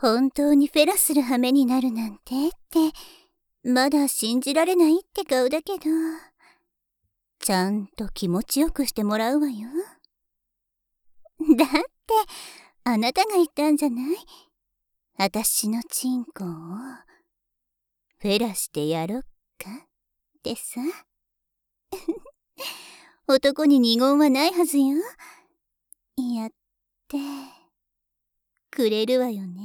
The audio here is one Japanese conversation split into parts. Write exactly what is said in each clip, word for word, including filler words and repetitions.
本当にフェラする羽目になるなんてって、まだ信じられないって顔だけど、ちゃんと気持ちよくしてもらうわよ。だって、あなたが言ったんじゃない？あたしのチンコを、フェラしてやろっかってさ。男に二言はないはずよ。やって、くれるわよね。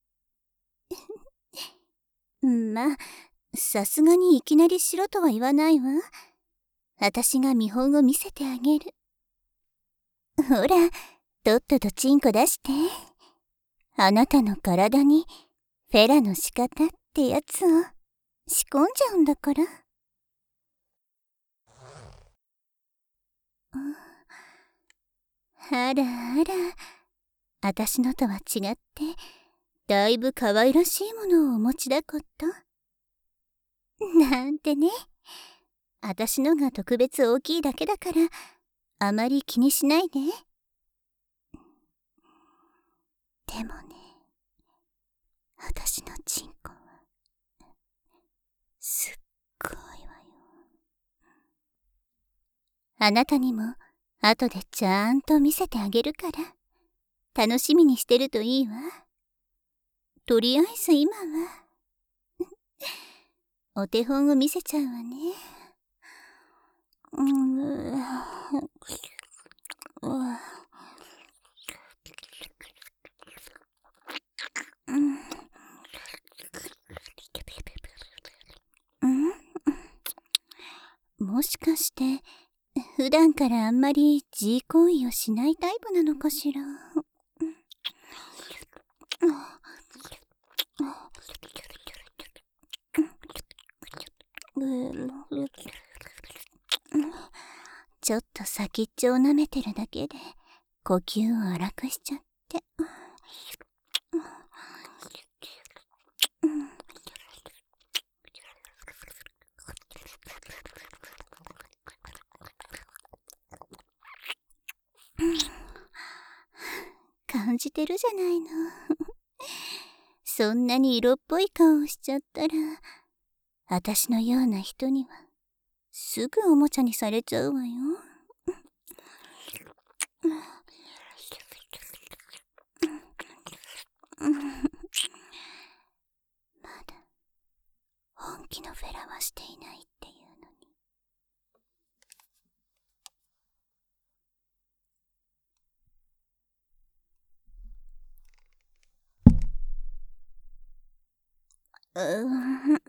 まあ、さすがにいきなりしろとは言わないわ。あたしが見本を見せてあげる。ほら、とっととチンコ出して。あなたの体にフェラの仕方ってやつを仕込んじゃうんだから。あらあら、あたしのとは違って、だいぶ可愛らしいものをお持ちだこと。なんてね。あたしのが特別大きいだけだから、あまり気にしないで。でもね、あたしのチンコは、すっごいわよ。あなたにも、後でちゃんと見せてあげるから、楽しみにしてるといいわ。とりあえず今は、お手本を見せちゃうわね。うーん。もしかして、普段からあんまり G 行為をしないタイプなのかしら。ちょっと先っちょを舐めてるだけで呼吸を荒くしちゃって。感じてるじゃないの。そんなに色っぽい顔をしちゃったら、あたしのような人にはすぐおもちゃにされちゃうわよ。まだ本気のフェラはしていないっていうのに。うー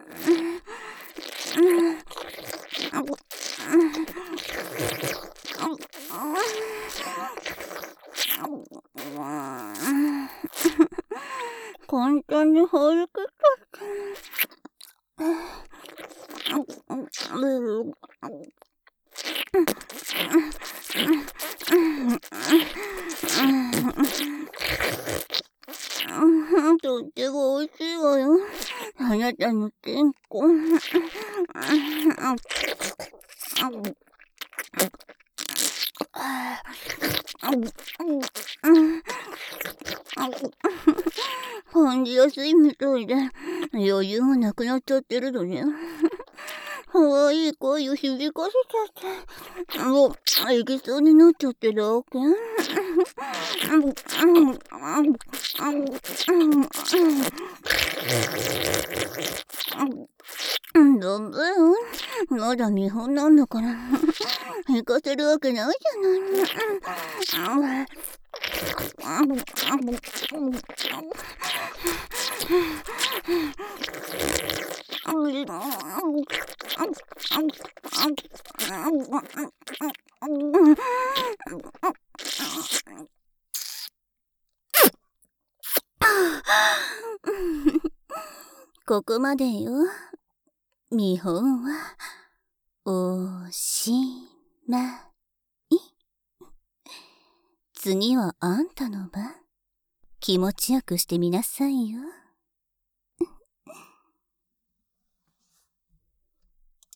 簡単に入りきっちゃった。とっても美味しいわよ。あなたのチンコ。感じやすいみたいで余裕がなくなっちゃってるのね。可愛い声を響かせちゃって、もういきそうになっちゃってるわけ。ダメよ。まだ見本なんだから行かせるわけないじゃない。ここまでよ。見本はおしまい。次はあんたの番。気持ちよくしてみなさいよ。